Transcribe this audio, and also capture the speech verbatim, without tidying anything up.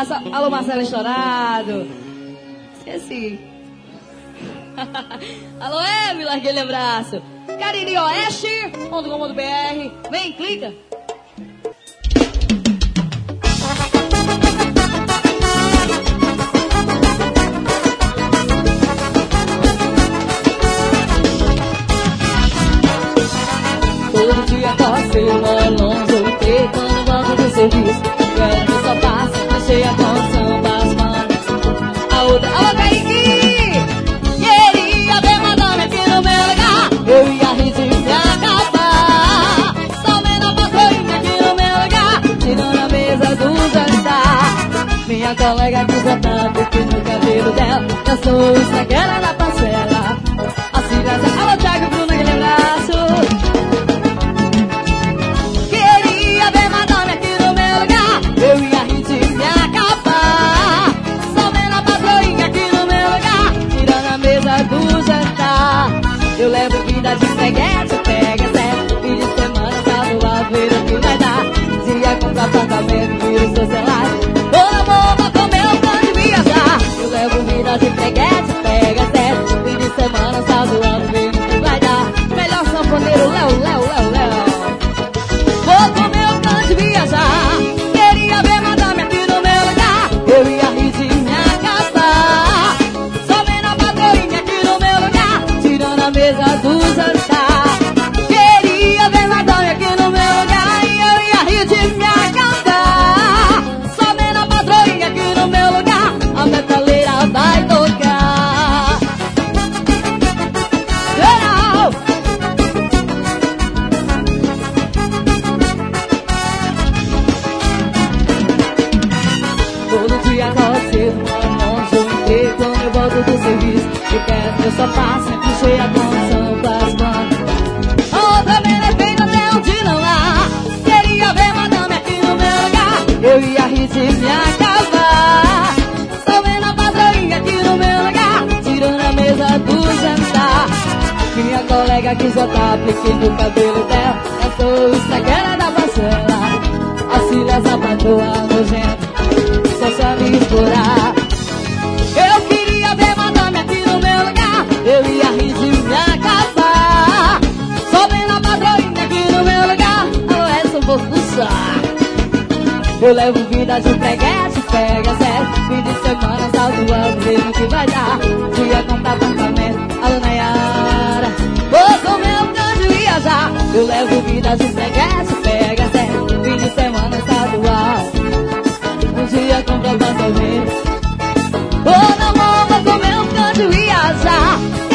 massa. Alô, Marcelo Estourado. Esqueci. Alô, é, me larguei o abraço. Cariri Oeste ponto com ponto br. Vem, clica. Todo dia posso ir longe, e quando volto do serviço, quero que só passe, cheia com samba as manos. A outra, alô, Kaique! Queria ver madame aqui no meu lugar, eu ia rir de me acabar. Só vendo a patroinha aqui no meu lugar, tirando a mesa do jantar. Minha colega que já tá pedindo o cabelo dela, eu sou o Instagram da parcela. Assim vai ser, alô, Thiago, Bruno, aquele abraço. Eu ia rir de me acabar. Só vendo a patroinha aqui no meu lugar, tirando a mesa do jantar. Eu levo vida de freguete, pega certo. Fim de semana, sábado, a feira que vai dar. Dia compra apartamento, vira o seu celular. Tô na mão pra comer o plano de viajar. Eu levo vida de freguete, pega certo. Fim de semana, sábado, a feira que vai dar. Melhor sanfoneiro, Léo, Léo, Léo, Léo. Vou comer o plano de viajar. Eu ia rir de me acabar. Só vendo a patroinha aqui no meu lugar, tirando a mesa do jantar. Queria ver madame aqui no meu lugar, e eu ia rir de me acabar. Só vendo a patroinha aqui no meu lugar, a metaleira vai tocar. Geral! Todo dia você mano, junto e quando eu volto do serviço, eu quero que eu só passe, sempre cheia com samba as manos. Outra vez é feita até onde não há. Queria ver madame aqui no meu lugar, eu ia rir de me acabar. Só vendo a patroinha aqui no meu lugar, tirando a mesa do jantar. Minha colega que já tá aplicando o cabelo dela, eu sou o Instagram da parcela. As filhas da patroa nojenta, só sabe explorar. Eu queria ver madame aqui no meu lugar, eu ia rir de me acabar. Só vendo a patroinha aqui no meu lugar, alô, essa eu vou puxar. Eu levo vida de freguete, pega certo. Fim de semana, salto alto, vendo que vai dar. Dia comprar apartamento, alô, Nayara. Vou comer um canto e viajar. Eu levo vida de freguete, pega certo. Fim de semana, salto alto, um dia compra apartamento. Vou na mão, vou comer um canto e viajar.